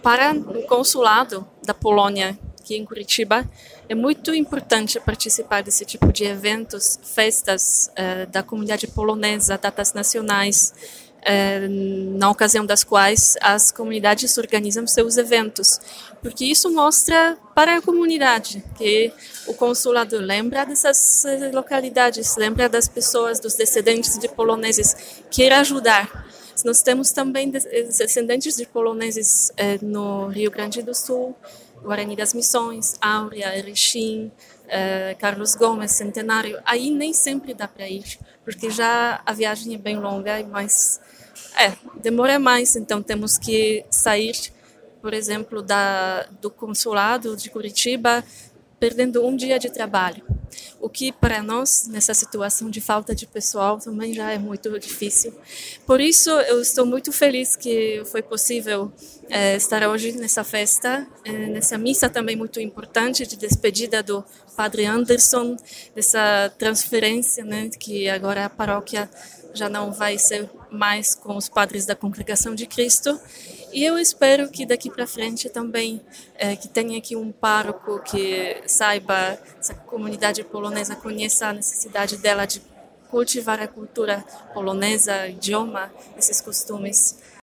Para o consulado da Polônia, aqui em Curitiba, é muito importante participar desse tipo de eventos, festas da comunidade polonesa, datas nacionais, na ocasião das quais as comunidades organizam seus eventos, porque isso mostra para a comunidade que o consulado lembra dessas localidades, lembra das pessoas, dos descendentes de poloneses, quer ajudar. Nós temos também descendentes de poloneses no Rio Grande do Sul, Guarani das Missões, Áurea, Erechim, Carlos Gomes, Centenário. Aí nem sempre dá para ir, porque já a viagem é bem longa, mas demora mais, então temos que sair, por exemplo, do consulado de Curitiba, perdendo um dia de trabalho. O que para nós, nessa situação de falta de pessoal, também já é muito difícil. Por isso, eu estou muito feliz que foi possível estar hoje nessa festa, nessa missa também muito importante de despedida do Padre Anderson, dessa transferência, né, que agora a paróquia já não vai ser mais com os padres da Congregação de Cristo. E eu espero que daqui para frente também, que tenha aqui um pároco que saiba, essa comunidade polonesa conheça a necessidade dela de cultivar a cultura polonesa, idioma, esses costumes.